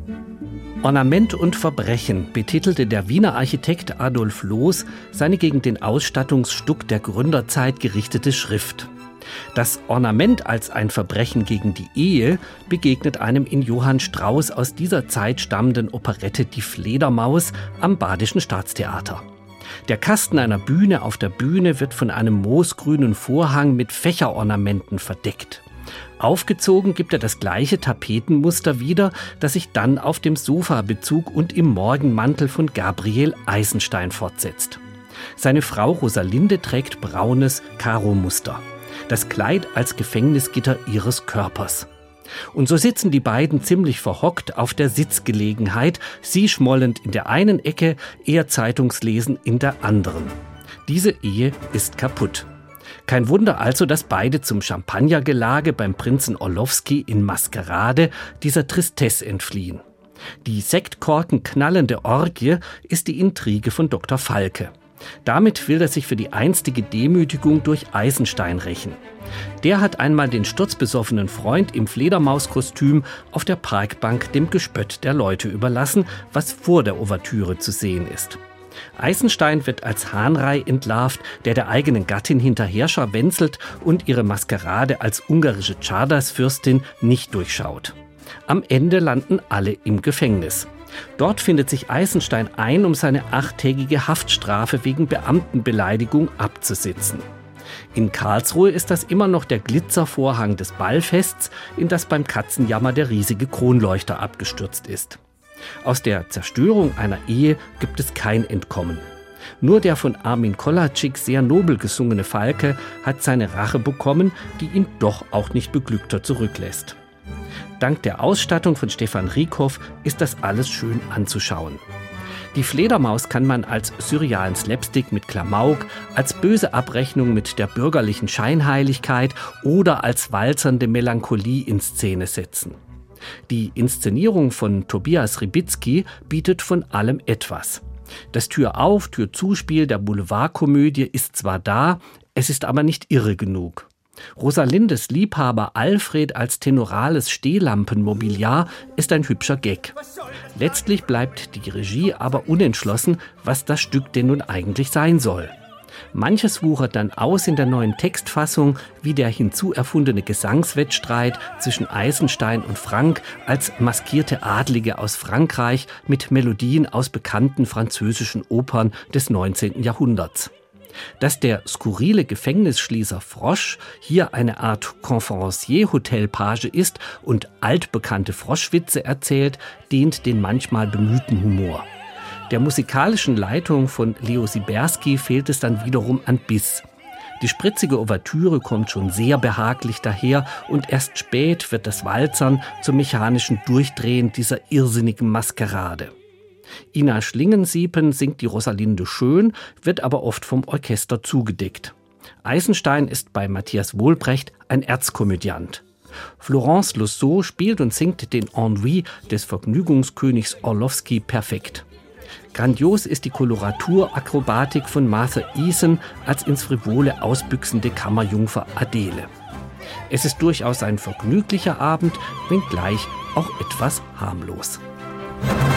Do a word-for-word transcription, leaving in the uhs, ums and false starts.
Ornament und Verbrechen betitelte der Wiener Architekt Adolf Loos seine gegen den Ausstattungsstuck der Gründerzeit gerichtete Schrift. Das Ornament als ein Verbrechen gegen die Ehe begegnet einem in Johann Strauss aus dieser Zeit stammenden Operette Die Fledermaus am Badischen Staatstheater. Der Kasten einer Bühne auf der Bühne wird von einem moosgrünen Vorhang mit Fächerornamenten verdeckt. Aufgezogen gibt er das gleiche Tapetenmuster wieder, das sich dann auf dem Sofabezug und im Morgenmantel von Gabriel Eisenstein fortsetzt. Seine Frau Rosalinde trägt braunes Karo-Muster. Das Kleid als Gefängnisgitter ihres Körpers. Und so sitzen die beiden ziemlich verhockt auf der Sitzgelegenheit, sie schmollend in der einen Ecke, er Zeitungslesen in der anderen. Diese Ehe ist kaputt. Kein Wunder also, dass beide zum Champagnergelage beim Prinzen Orlowski in Maskerade dieser Tristesse entfliehen. Die Sektkorken knallende Orgie ist die Intrige von Doktor Falke. Damit will er sich für die einstige Demütigung durch Eisenstein rächen. Der hat einmal den sturzbesoffenen Freund im Fledermauskostüm auf der Parkbank dem Gespött der Leute überlassen, was vor der Ouvertüre zu sehen ist. Eisenstein wird als Hahnrei entlarvt, der der eigenen Gattin hinterher scharwenzelt und ihre Maskerade als ungarische Czardas-Fürstin nicht durchschaut. Am Ende landen alle im Gefängnis. Dort findet sich Eisenstein ein, um seine achttägige Haftstrafe wegen Beamtenbeleidigung abzusitzen. In Karlsruhe ist das immer noch der Glitzervorhang des Ballfests, in das beim Katzenjammer der riesige Kronleuchter abgestürzt ist. Aus der Zerstörung einer Ehe gibt es kein Entkommen. Nur der von Armin Kolatschik sehr nobel gesungene Falke hat seine Rache bekommen, die ihn doch auch nicht beglückter zurücklässt. Dank der Ausstattung von Stefan Riekhoff ist das alles schön anzuschauen. Die Fledermaus kann man als surrealen Slapstick mit Klamauk, als böse Abrechnung mit der bürgerlichen Scheinheiligkeit oder als walzernde Melancholie in Szene setzen. Die Inszenierung von Tobias Ribitzky bietet von allem etwas. Das Tür-auf, Tür-zu-Spiel der Boulevardkomödie ist zwar da, es ist aber nicht irre genug. Rosalindes Liebhaber Alfred als tenorales Stehlampenmobiliar ist ein hübscher Gag. Letztlich bleibt die Regie aber unentschlossen, was das Stück denn nun eigentlich sein soll. Manches wuchert dann aus in der neuen Textfassung, wie der hinzuerfundene Gesangswettstreit zwischen Eisenstein und Frank als maskierte Adlige aus Frankreich mit Melodien aus bekannten französischen Opern des neunzehnten Jahrhunderts. Dass der skurrile Gefängnisschließer Frosch hier eine Art Conferencier-Hotelpage ist und altbekannte Froschwitze erzählt, dient den manchmal bemühten Humor. Der musikalischen Leitung von Leo Siberski fehlt es dann wiederum an Biss. Die spritzige Ouvertüre kommt schon sehr behaglich daher und erst spät wird das Walzern zum mechanischen Durchdrehen dieser irrsinnigen Maskerade. Ina Schlingensiepen singt die Rosalinde schön, wird aber oft vom Orchester zugedeckt. Eisenstein ist bei Matthias Wohlbrecht ein Erzkomödiant. Florence Lousseau spielt und singt den Ennui des Vergnügungskönigs Orlowski perfekt. Grandios ist die Koloratur-Akrobatik von Martha Eason als ins Frivole ausbüchsende Kammerjungfer Adele. Es ist durchaus ein vergnüglicher Abend, wenngleich auch etwas harmlos.